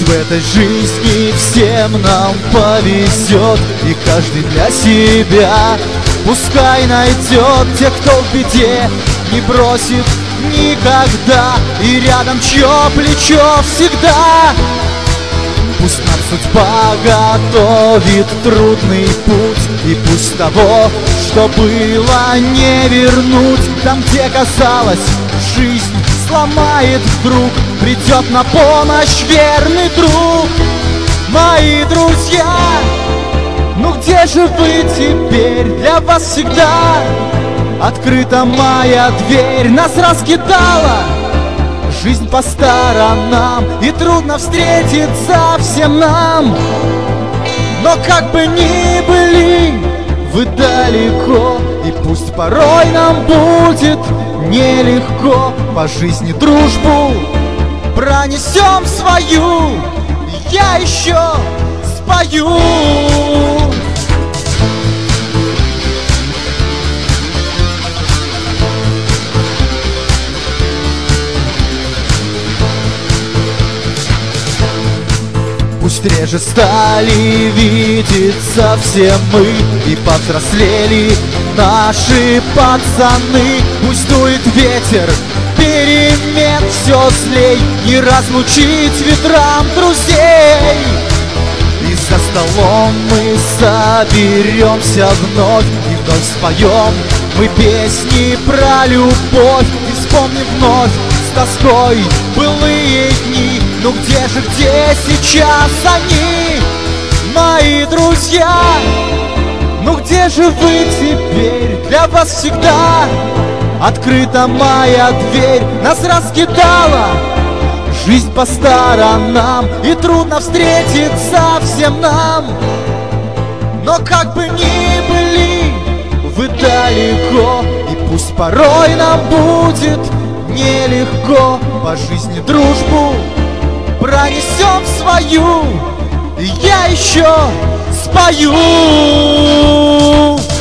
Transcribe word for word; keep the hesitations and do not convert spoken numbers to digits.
в этой жизни всем нам повезет, и каждый для себя пускай найдет тех, кто в беде не бросит никогда, и рядом чье плечо всегда. Пусть нам судьба готовит трудный путь, и пусть того, что было, не вернуть. Там, где казалось, жизнь сломает вдруг, придет на помощь верный друг. Мои друзья, ну где же вы теперь? Для вас всегда открыта моя дверь. Нас раскидала жизнь по сторонам, и трудно встретиться всем нам. Но как бы ни были вы далеко, и пусть порой нам будет нелегко, по жизни дружбу пронесем свою, я еще спою. Пусть реже стали видеться все мы, и повзрослели наши пацаны. Пусть дует ветер перемен все злей, не разлучить ветрам друзей. И за столом мы соберемся вновь, и вновь споем мы песни про любовь, и вспомним вновь с тоской былые дни. Ну где же, где сейчас они, мои друзья? Ну где же вы теперь? Для вас всегда открыта моя дверь. Нас раскидала жизнь по сторонам, и трудно встретиться всем нам. Но как бы ни были вы далеко, и пусть порой нам будет нелегко, по жизни дружбу пронесем свою, и я еще спою.